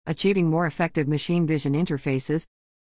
Achieving more effective machine vision interfaces.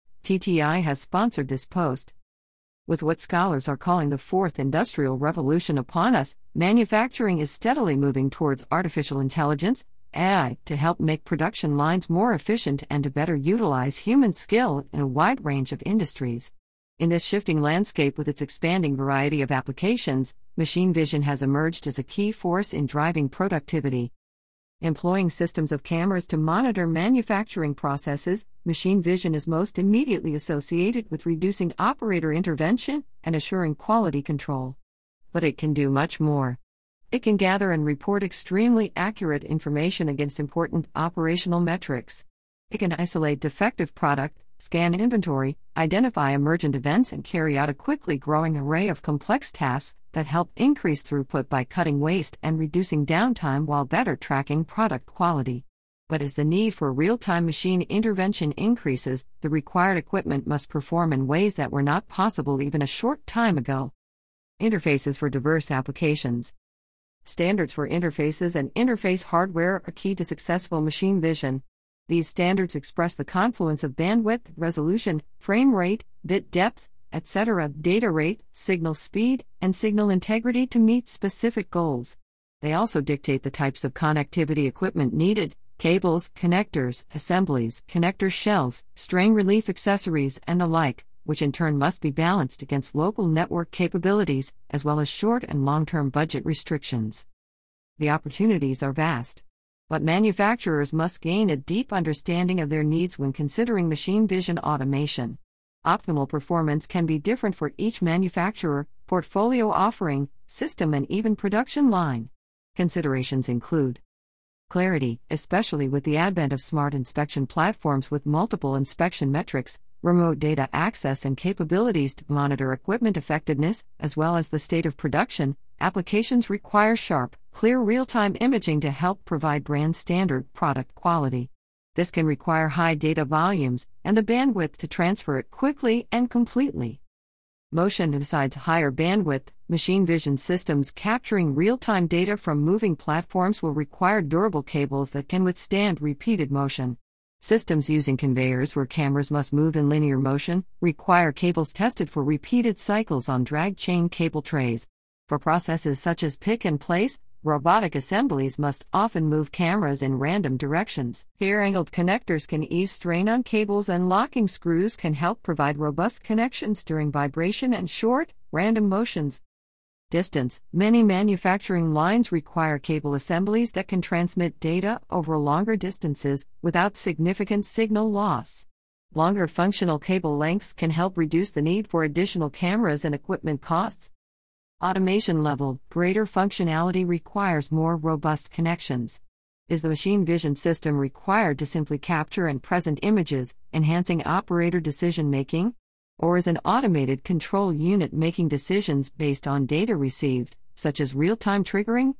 TTI has sponsored this post. With what scholars are calling the fourth industrial revolution upon us, manufacturing is steadily moving towards artificial intelligence, AI, to help make production lines more efficient and to better utilize human skill in a wide range of industries. In this shifting landscape with its expanding variety of applications, machine vision has emerged as a key force in driving productivity. Employing systems of cameras to monitor manufacturing processes, machine vision is most immediately associated with reducing operator intervention and assuring quality control. But it can do much more. It can gather and report extremely accurate information against important operational metrics. It can isolate defective product, scan inventory, identify emergent events, and carry out a quickly growing array of complex tasks that help increase throughput by cutting waste and reducing downtime while better tracking product quality. But as the need for real-time machine intervention increases, the required equipment must perform in ways that were not possible even a short time ago. Interfaces for diverse applications. Standards for interfaces and interface hardware are key to successful machine vision. These standards express the confluence of bandwidth, resolution, frame rate, bit depth, etc., data rate, signal speed, and signal integrity to meet specific goals. They also dictate the types of connectivity equipment needed: cables, connectors, assemblies, connector shells, strain relief accessories, and the like, which in turn must be balanced against local network capabilities, as well as short and long-term budget restrictions. The opportunities are vast. But manufacturers must gain a deep understanding of their needs when considering machine vision automation. Optimal performance can be different for each manufacturer, portfolio offering, system, and even production line. Considerations include clarity, especially with the advent of smart inspection platforms with multiple inspection metrics, remote data access, and capabilities to monitor equipment effectiveness, as well as the state of production. Applications require sharp, clear real-time imaging to help provide brand-standard product quality. This can require high data volumes and the bandwidth to transfer it quickly and completely. Motion. Besides higher bandwidth, machine vision systems capturing real-time data from moving platforms will require durable cables that can withstand repeated motion. Systems using conveyors where cameras must move in linear motion require cables tested for repeated cycles on drag chain cable trays. For processes such as pick and place, robotic assemblies must often move cameras in random directions. Here-angled connectors can ease strain on cables, and locking screws can help provide robust connections during vibration and short, random motions. Distance. Many manufacturing lines require cable assemblies that can transmit data over longer distances without significant signal loss. Longer functional cable lengths can help reduce the need for additional cameras and equipment costs. Automation level. Greater functionality requires more robust connections. Is the machine vision system required to simply capture and present images, enhancing operator decision-making? Or is an automated control unit making decisions based on data received, such as real-time triggering?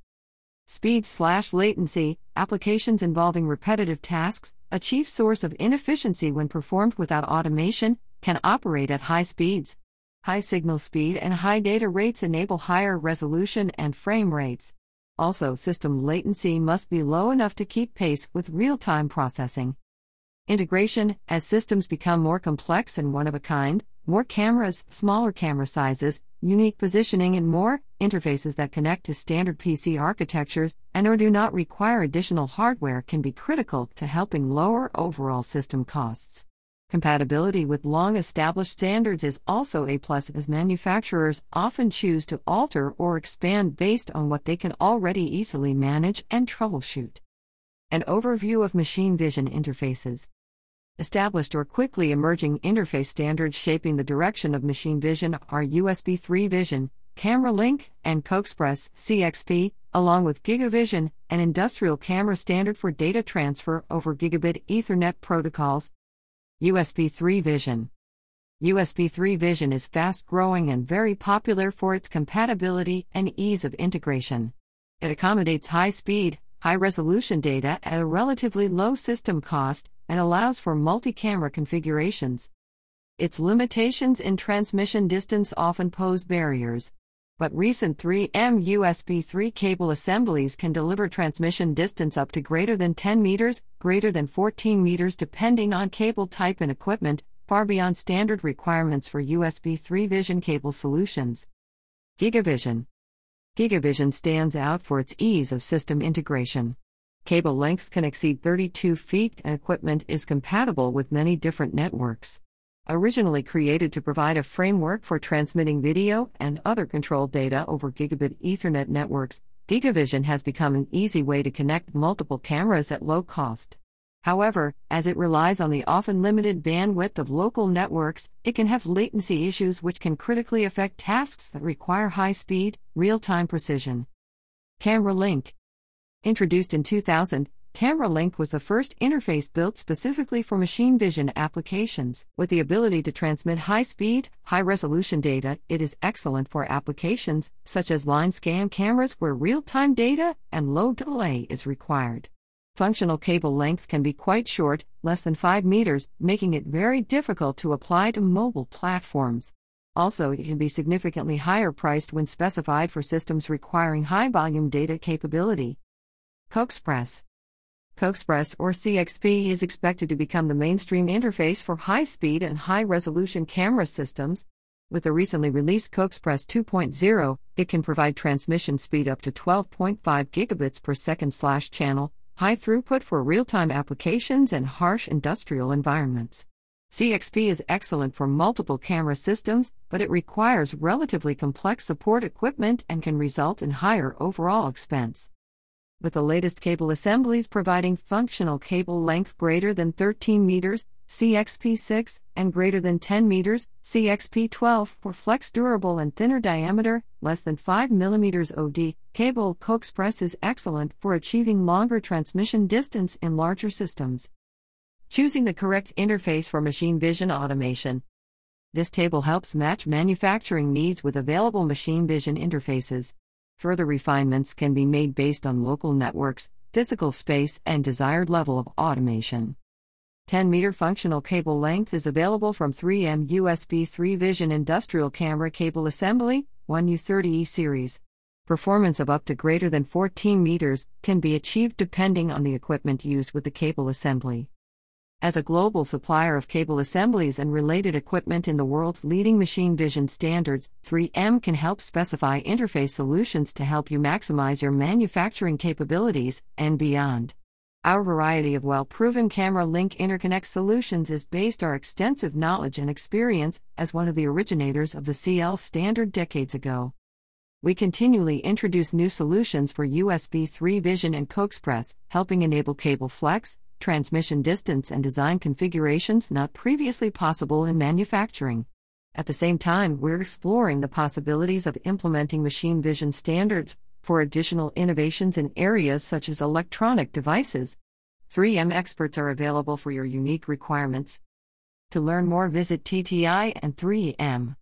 Speed/latency. Applications involving repetitive tasks, a chief source of inefficiency when performed without automation, can operate at high speeds. High signal speed and high data rates enable higher resolution and frame rates. Also, system latency must be low enough to keep pace with real-time processing. Integration. As systems become more complex and one-of-a-kind, more cameras, smaller camera sizes, unique positioning, and more interfaces that connect to standard PC architectures and/or do not require additional hardware can be critical to helping lower overall system costs. Compatibility with long-established standards is also a plus, as manufacturers often choose to alter or expand based on what they can already easily manage and troubleshoot. An overview of machine vision interfaces. Established or quickly emerging interface standards shaping the direction of machine vision are USB 3 Vision, Camera Link, and CoExpress (CXP), along with GigaVision, an industrial camera standard for data transfer over Gigabit Ethernet protocols. USB 3 Vision. USB 3 Vision is fast-growing and very popular for its compatibility and ease of integration. It accommodates high-speed, high-resolution data at a relatively low system cost and allows for multi-camera configurations. Its limitations in transmission distance often pose barriers. But recent 3M USB 3 cable assemblies can deliver transmission distance up to greater than 10 meters, greater than 14 meters depending on cable type and equipment, far beyond standard requirements for USB 3 vision cable solutions. GigaVision. GigaVision stands out for its ease of system integration. Cable lengths can exceed 32 feet and equipment is compatible with many different networks. Originally created to provide a framework for transmitting video and other controlled data over gigabit Ethernet networks, GigaVision has become an easy way to connect multiple cameras at low cost. However, as it relies on the often limited bandwidth of local networks, it can have latency issues which can critically affect tasks that require high speed, real-time precision. Camera Link. Introduced in 2000, Camera Link was the first interface built specifically for machine vision applications. With the ability to transmit high-speed, high-resolution data, it is excellent for applications such as line scan cameras where real-time data and low delay is required. Functional cable length can be quite short, less than 5 meters, making it very difficult to apply to mobile platforms. Also, it can be significantly higher priced when specified for systems requiring high-volume data capability. CoaXPress. CoaXPress, or CXP, is expected to become the mainstream interface for high-speed and high-resolution camera systems. With the recently released CoaXPress 2.0, it can provide transmission speed up to 12.5 gigabits per second/channel, high throughput for real-time applications and harsh industrial environments. CXP is excellent for multiple camera systems, but it requires relatively complex support equipment and can result in higher overall expense. With the latest cable assemblies providing functional cable length greater than 13 meters, CXP6, and greater than 10 meters, CXP12, for flex durable and thinner diameter, less than 5 mm OD, cable, CoaXPress is excellent for achieving longer transmission distance in larger systems. Choosing the correct interface for machine vision automation. This table helps match manufacturing needs with available machine vision interfaces. Further refinements can be made based on local networks, physical space, and desired level of automation. 10-meter functional cable length is available from 3M USB 3 Vision Industrial Camera Cable Assembly, 1U30E series. Performance of up to greater than 14 meters can be achieved depending on the equipment used with the cable assembly. As a global supplier of cable assemblies and related equipment in the world's leading machine vision standards, 3M can help specify interface solutions to help you maximize your manufacturing capabilities and beyond. Our variety of well-proven camera link interconnect solutions is based on our extensive knowledge and experience as one of the originators of the CL standard decades ago. We continually introduce new solutions for USB 3 Vision and CoaXPress, helping enable cable flex, transmission distance, and design configurations not previously possible in manufacturing. At the same time, we're exploring the possibilities of implementing machine vision standards for additional innovations in areas such as electronic devices. 3M experts are available for your unique requirements. To learn more, visit TTI and 3M.